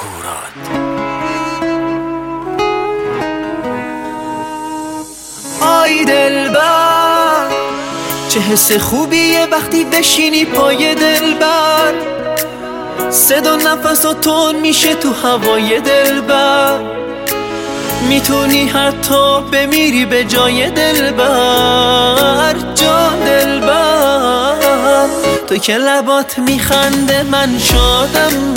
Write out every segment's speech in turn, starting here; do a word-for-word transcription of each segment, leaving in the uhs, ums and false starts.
هوراد. آی دلبر چه حس خوبیه وقتی بشینی پای دلبر، صدا نفس و تون میشه تو هوای دلبر، میتونی حتی بمیری به جای دلبر. جان دلبر تو که لبات میخنده من شادم،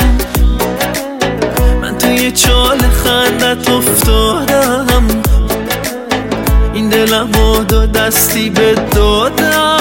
من توی چال خندت افتادم، این دلم و دو دستی به دادم.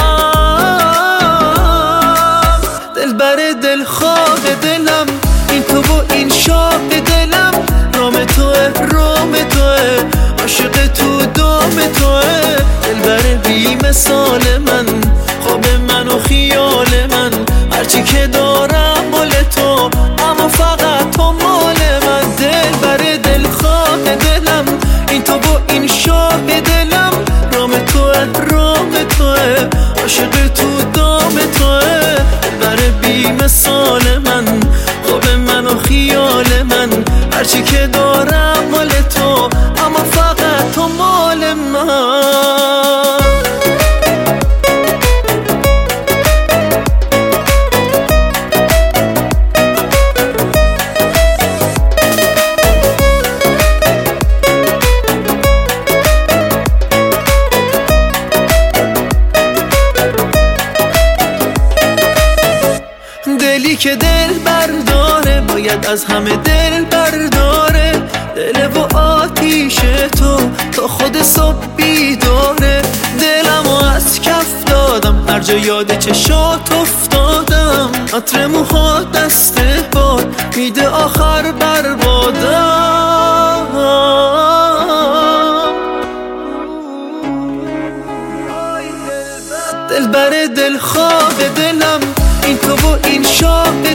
دلبر دلخواه دلم این تو و این شاه دلم، رام توه رام توه عاشق تو دام توه. دلبر بی مثال من، خواب من و خیال من، هرچی که دارم مال تو اما فقط تو مال من. دلبر دلخواه دلم این تو و این شاه دلم، رام توه رام توه عاشق تو دام توه. دلبر بی مثال من، خواب من و خیال من، هرچی که دارم مال تو اما فقط تو مال من. دلی که دل برداره باید از همه دل برداره، دل و آتیش تو تا خود صبح بیداره. دلمو از کف دادم هر جا یاد چشات افتادم، عطر موها دست باد میده آخر بربادم. دلبر دلخواه دلم این تو و این شاه